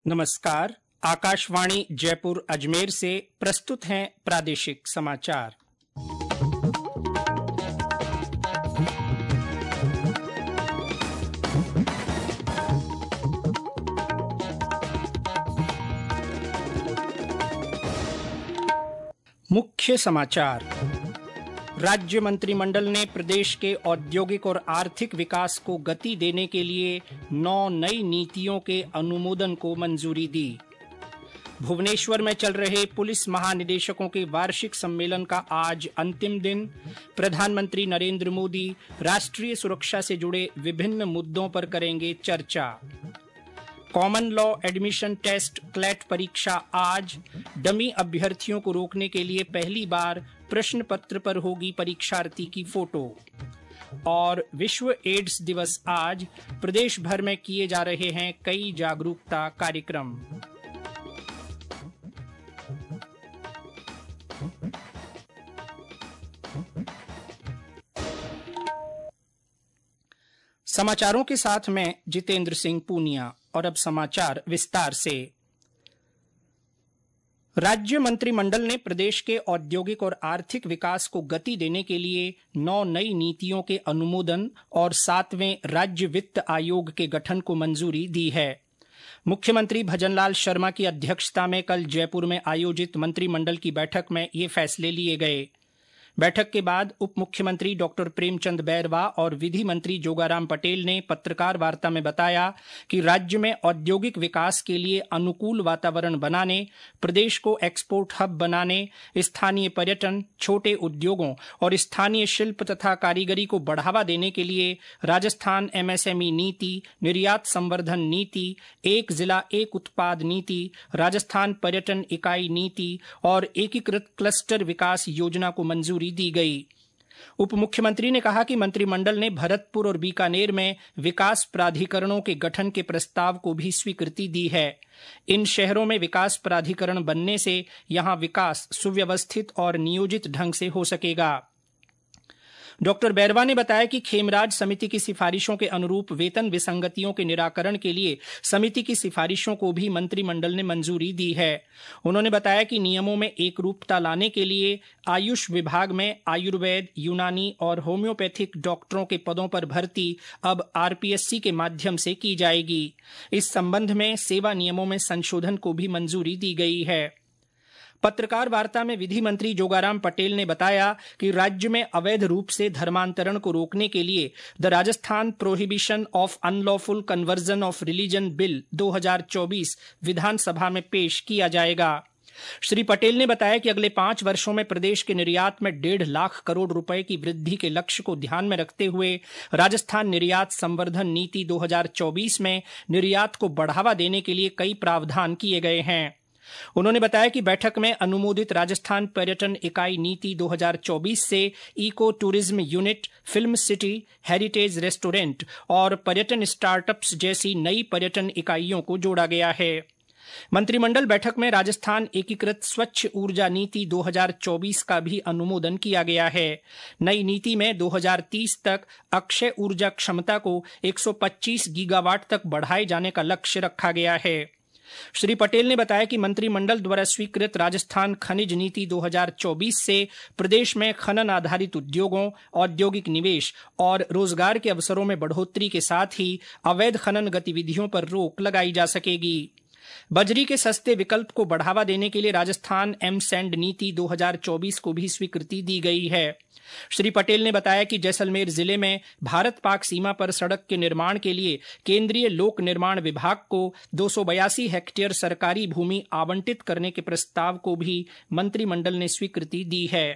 नमस्कार। आकाशवाणी जयपुर अजमेर से प्रस्तुत हैं प्रादेशिक समाचार। मुख्य समाचार। राज्य मंत्रिमंडल ने प्रदेश के औद्योगिक और आर्थिक विकास को गति देने के लिए 9 नई नीतियों के अनुमोदन को मंजूरी दी। भुवनेश्वर में चल रहे पुलिस महानिदेशकों के वार्षिक सम्मेलन का आज अंतिम दिन। प्रधानमंत्री नरेंद्र मोदी राष्ट्रीय सुरक्षा से जुड़े विभिन्न मुद्दों पर करेंगे चर्चा। Common law admission test CLAT परीक्षा आज। डमी अभ्यर्थियों को रोकने के लिए पहली बार प्रश्न पत्र पर होगी परीक्षार्थी की फोटो। और विश्व एड्स दिवस आज। प्रदेश भर में किए जा रहे हैं कई जागरूकता कार्यक्रम। समाचारों के साथ मैं जितेंद्र सिंह पूनिया। और अब समाचार विस्तार से। राज्य मंत्रिमंडल ने प्रदेश के औद्योगिक और आर्थिक विकास को गति देने के लिए 9 नई नीतियों के अनुमोदन और 7वें राज्य वित्त आयोग के गठन को मंजूरी दी है। मुख्यमंत्री भजनलाल शर्मा की अध्यक्षता में कल जयपुर में आयोजित मंत्रिमंडल की बैठक में ये फैसले लिए गए। बैठक के बाद उप मुख्यमंत्री डॉक्टर प्रेमचंद बैरवा और विधि मंत्री जोगाराम पटेल ने पत्रकार वार्ता में बताया कि राज्य में औद्योगिक विकास के लिए अनुकूल वातावरण बनाने, प्रदेश को एक्सपोर्ट हब बनाने, स्थानीय पर्यटन, छोटे उद्योगों और स्थानीय शिल्प तथा कारीगरी को बढ़ावा देने के लिए राजस्थान एमएसएमई नीति, निर्यात संवर्धन नीति, एक जिला एक उत्पाद नीति, राजस्थान पर्यटन इकाई नीति और एकीकृत क्लस्टर विकास योजना को मंजूरी दी गई। उप मुख्यमंत्री ने कहा कि मंत्रिमंडल ने भरतपुर और बीकानेर में विकास प्राधिकरणों के गठन के प्रस्ताव को भी स्वीकृति दी है। इन शहरों में विकास प्राधिकरण बनने से यहां विकास सुव्यवस्थित और नियोजित ढंग से हो सकेगा। डॉक्टर बैरवा ने बताया कि खेमराज समिति की सिफारिशों के अनुरूप वेतन विसंगतियों के निराकरण के लिए समिति की सिफारिशों को भी मंत्रिमंडल ने मंजूरी दी है। उन्होंने बताया कि नियमों में एकरूपता लाने के लिए आयुष विभाग में आयुर्वेद, यूनानी और होम्योपैथिक डॉक्टरों के पदों पर भर्ती अब आरपीएससी के माध्यम से की जाएगी। इस संबंध में सेवा नियमों में संशोधन को भी मंजूरी दी गई है। पत्रकार वार्ता में विधि मंत्री जोगाराम पटेल ने बताया कि राज्य में अवैध रूप से धर्मांतरण को रोकने के लिए the Rajasthan prohibition of unlawful conversion of religion bill 2024 विधानसभा में पेश किया जाएगा। श्री पटेल ने बताया कि अगले 5 वर्षों में प्रदेश के निर्यात में 1.5 लाख करोड़ रुपए की वृद्धि के लक्ष्य को ध्यान में रखते हुए राजस्थान निर्यात संवर्धन नीति 2024 में निर्यात को बढ़ावा देने के लिए कई प्रावधान किए गए हैं। उन्होंने बताया कि बैठक में अनुमोदित राजस्थान पर्यटन इकाई नीति 2024 से eco tourism unit, film city, heritage restaurant और पर्यटन स्टार्टअप्स जैसी नई पर्यटन इकाइयों को जोड़ा गया है। मंत्रिमंडल बैठक में राजस्थान एकीकृत स्वच्छ ऊर्जा नीति 2024 का भी अनुमोदन किया गया है। नई नीति में 2030 तक अक्षय ऊर्जा क्षमता को 125 गीगावाट तक बढ़ाए जाने का लक्ष्य रखा गया है। श्री पटेल ने बताया कि मंत्रिमंडल द्वारा स्वीकृत राजस्थान खनिज नीति 2024 से प्रदेश में खनन आधारित उद्योगों, औद्योगिक निवेश और रोजगार के अवसरों में बढ़ोतरी के साथ ही अवैध खनन गतिविधियों पर रोक लगाई जा सकेगी। बजरी के सस्ते विकल्प को बढ़ावा देने के लिए राजस्थान एम सैंड नीति 2024 को भी स्वीकृति दी गई है। श्री पटेल ने बताया कि जैसलमेर जिले में भारत पाक सीमा पर सड़क के निर्माण के लिए केंद्रीय लोक निर्माण विभाग को 282 हेक्टेयर सरकारी भूमि आवंटित करने के प्रस्ताव को भी मंत्रिमंडल ने स्वीकृति दी है।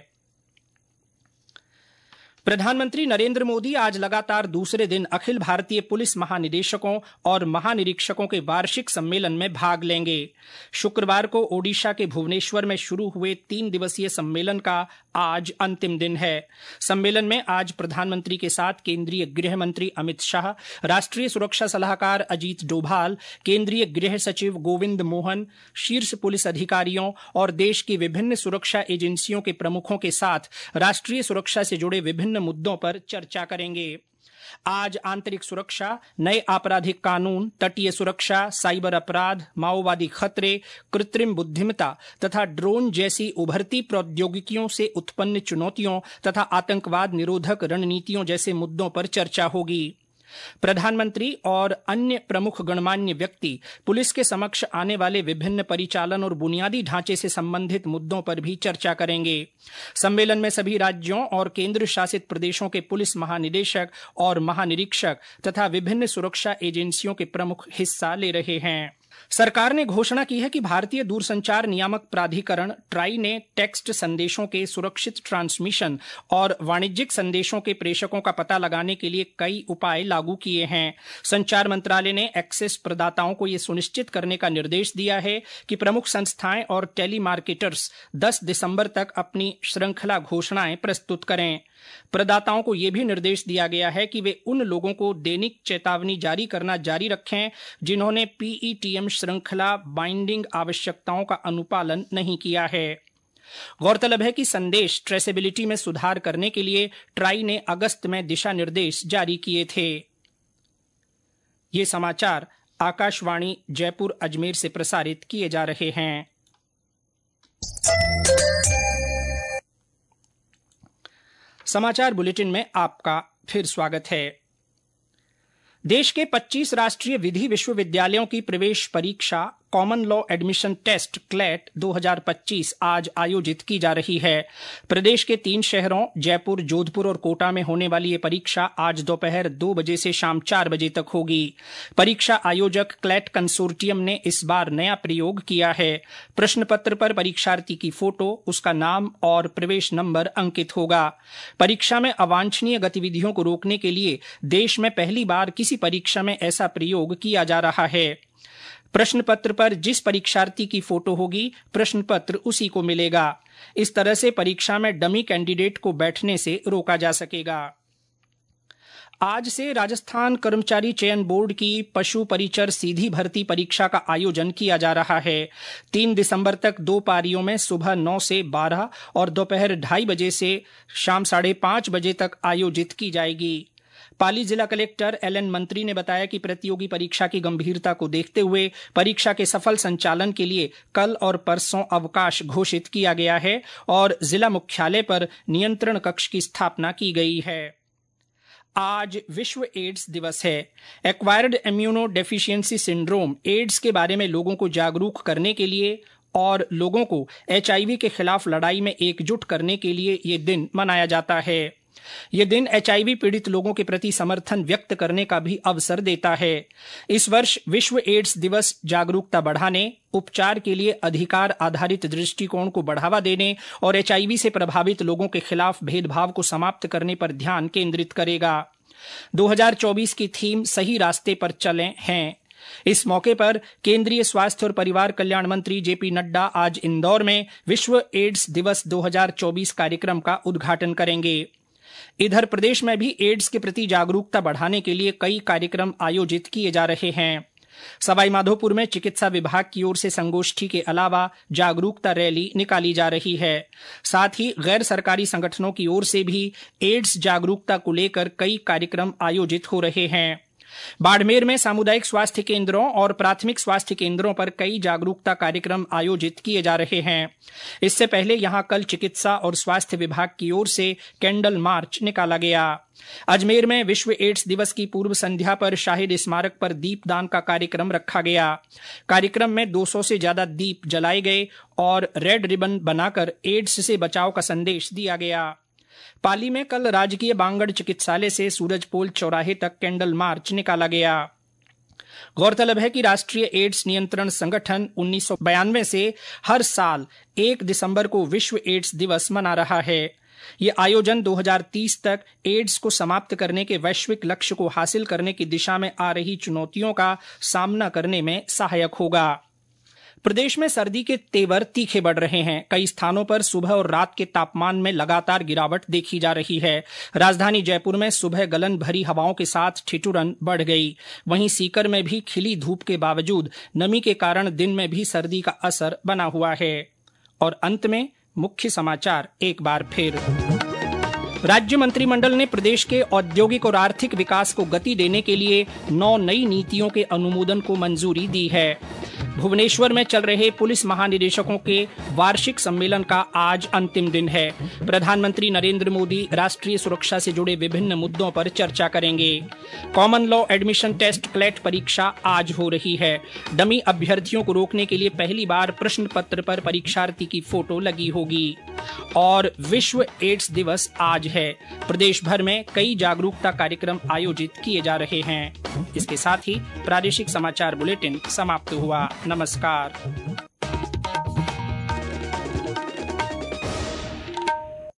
प्रधानमंत्री नरेंद्र मोदी आज लगातार दूसरे दिन अखिल भारतीय पुलिस महानिदेशकों और महानिरीक्षकों के वार्षिक सम्मेलन में भाग लेंगे। शुक्रवार को ओडिशा के भुवनेश्वर में शुरू हुए 3 दिवसीय सम्मेलन का आज अंतिम दिन है। सम्मेलन में आज प्रधानमंत्री के साथ केंद्रीय गृह मंत्री अमित शाह, राष्ट्रीय सुरक्षा सलाहकार अजीत डोभाल, केंद्रीय गृह सचिव गोविंद मोहन, शीर्ष पुलिस अधिकारियों और देश की विभिन्न सुरक्षा एजेंसियों के प्रमुखों के साथ राष्ट्रीय सुरक्षा से जुड़े विभिन्न मुद्दों पर चर्चा करेंगे। आज आंतरिक सुरक्षा, नए आपराधिक कानून, तटीय सुरक्षा, साइबर अपराध, माओवादी खतरे, कृत्रिम बुद्धिमत्ता तथा ड्रोन जैसी उभरती प्रौद्योगिकियों से उत्पन्न चुनौतियों तथा आतंकवाद निरोधक रणनीतियों जैसे मुद्दों पर चर्चा होगी। प्रधानमंत्री और अन्य प्रमुख गणमान्य व्यक्ति पुलिस के समक्ष आने वाले विभिन्न परिचालन और बुनियादी ढांचे से संबंधित मुद्दों पर भी चर्चा करेंगे। सम्मेलन में सभी राज्यों और केंद्र शासित प्रदेशों के पुलिस महानिदेशक और महानिरीक्षक तथा विभिन्न सुरक्षा एजेंसियों के प्रमुख हिस्सा ले रहे हैं। सरकार ने घोषणा की है कि भारतीय दूरसंचार नियामक प्राधिकरण ट्राई ने टेक्स्ट संदेशों के सुरक्षित ट्रांसमिशन और वाणिज्यिक संदेशों के प्रेषकों का पता लगाने के लिए कई उपाय लागू किए हैं। संचार मंत्रालय ने एक्सेस प्रदाताओं को यह सुनिश्चित करने का निर्देश दिया है कि प्रमुख संस्थाएं और टेलीमार्केटर्स 10 दिसंबर तक अपनी श्रृंखला घोषणाएं प्रस्तुत करें। प्रदाताओं को यह भी निर्देश दिया गया है कि वे उन लोगों को दैनिक चेतावनी जारी करना जारी रखें जिन्होंने पीईटीएम श्रृंखला बाइंडिंग आवश्यकताओं का अनुपालन नहीं किया है। गौरतलब है कि संदेश ट्रेसेबिलिटी में सुधार करने के लिए ट्राई ने अगस्त में दिशा निर्देश जारी किए थे। ये समाचार आकाशवाणी जयपुर अजमेर से प्रसारित किए जा रहे हैं। समाचार बुलेटिन में आपका फिर स्वागत है। देश के 25 राष्ट्रीय विधि विश्वविद्यालयों की प्रवेश परीक्षा common law admission test CLAT 2025 आज आयोजित की जा रही है। प्रदेश के 3 शहरों जयपुर, जोधपुर और कोटा में होने वाली ये परीक्षा आज दोपहर 2 बजे से शाम 4 बजे तक होगी। परीक्षा आयोजक क्लैट कंसोर्टियम ने इस बार नया प्रयोग किया है। प्रश्न पत्र पर परीक्षार्थी की फोटो, उसका नाम और प्रवेश नंबर अंकित होगा। परीक्षा में अवांछनीय गतिविधियों को रोकने के लिए देश में पहली बार किसी परीक्षा में ऐसा प्रयोग किया जा रहा है। प्रश्न पत्र पर जिस परीक्षार्थी की फोटो होगी, प्रश्न पत्र उसी को मिलेगा। इस तरह से परीक्षा में डमी कैंडिडेट को बैठने से रोका जा सकेगा। आज से राजस्थान कर्मचारी चयन बोर्ड की पशु परिचर सीधी भर्ती परीक्षा का आयोजन किया जा रहा है। 3 दिसंबर तक 2 पारियों में सुबह 9 से 12 और दोपहर 2:30 बजे से शाम 5:30 बजे तक आयोजित की जाएगी। पाली जिला कलेक्टर एलएन मंत्री ने बताया कि प्रतियोगी परीक्षा की गंभीरता को देखते हुए परीक्षा के सफल संचालन के लिए कल और परसों अवकाश घोषित किया गया है और जिला मुख्यालय पर नियंत्रण कक्ष की स्थापना की गई है। आज विश्व एड्स दिवस है। Acquired immuno deficiency syndrome AIDS के बारे में लोगों को जागरूक करने के लिए और लोगों को एचआईवी के खिलाफ लड़ाई में एकजुट करने के लिए ये दिन मनाया जाता है। ये दिन एचआईवी पीड़ित लोगों के प्रति समर्थन व्यक्त करने का भी अवसर देता है। इस वर्ष विश्व एड्स दिवस जागरूकता बढ़ाने, उपचार के लिए अधिकार आधारित दृष्टिकोण को बढ़ावा देने और एचआईवी से प्रभावित लोगों के खिलाफ भेदभाव को समाप्त करने पर ध्यान केंद्रित करेगा। 2024 की थीम सही रास्ते पर चलें है। इस मौके पर केंद्रीय स्वास्थ्य और परिवार कल्याण मंत्री जेपी नड्डा आज इंदौर में विश्व एड्स दिवस 2024 कार्यक्रम का उद्घाटन करेंगे। इधर प्रदेश में भी एड्स के प्रति जागरूकता बढ़ाने के लिए कई कार्यक्रम आयोजित किए जा रहे हैं। सवाईमाधोपुर में चिकित्सा विभाग की ओर से संगोष्ठी के अलावा जागरूकता रैली निकाली जा रही है। साथ ही गैर सरकारी संगठनों की ओर से भी एड्स जागरूकता को लेकर कई कार्यक्रम आयोजित हो रहे हैं। बाड़मेर में सामुदायिक स्वास्थ्य केंद्रों और प्राथमिक स्वास्थ्य केंद्रों पर कई जागरूकता कार्यक्रम आयोजित किए जा रहे हैं। इससे पहले यहां कल चिकित्सा और स्वास्थ्य विभाग की ओर से कैंडल मार्च निकाला गया। अजमेर में विश्व एड्स दिवस की पूर्व संध्या पर शाहिद स्मारक पर दीपदान का कार्यक्रम रखा गया। कार्यक्रम में 200 से ज्यादा दीप जलाए गए और रेड रिबन बनाकर एड्स से बचाव का संदेश दिया गया। पाली में कल राजकीय बांगड़ चिकित्सालय से सूरजपोल चौराहे तक कैंडल मार्च निकाला गया। गौरतलब है कि राष्ट्रीय एड्स नियंत्रण संगठन 1992 से हर साल 1 दिसंबर को विश्व एड्स दिवस मना रहा है। ये आयोजन 2030 तक एड्स को समाप्त करने के वैश्विक लक्ष्य को हासिल करने की दिशा में आ रही चुनौतियों का सामना करने में सहायक होगा। प्रदेश में सर्दी के तेवर तीखे बढ़ रहे हैं। कई स्थानों पर सुबह और रात के तापमान में लगातार गिरावट देखी जा रही है। राजधानी जयपुर में सुबह गलन भरी हवाओं के साथ ठिठुरन बढ़ गई। वहीं सीकर में भी खिली धूप के बावजूद नमी के कारण दिन में भी सर्दी का असर बना हुआ है। और अंत में मुख्य समाचार एक बार फिर। राज्य मंत्रिमंडल ने प्रदेश के औद्योगिक और आर्थिक विकास को गति देने के लिए 9 नई नीतियों के अनुमोदन को मंजूरी दी है। भुवनेश्वर में चल रहे पुलिस महानिदेशकों के वार्षिक सम्मेलन का आज अंतिम दिन है। प्रधानमंत्री नरेंद्र मोदी राष्ट्रीय सुरक्षा से जुड़े विभिन्न मुद्दों पर चर्चा करेंगे। Common law admission test CLAT परीक्षा आज हो रही है। डमी अभ्यर्थियों को रोकने के लिए पहली बार प्रश्न पत्र पर परीक्षार्थी की फोटो लगी होगी। और विश्व एड्स दिवस आज है। प्रदेश भर में कई जागरूकता कार्यक्रम आयोजित किए जा रहे हैं। इसके साथ ही प्रादेशिक समाचार बुलेटिन समाप्त हुआ। नमस्कार।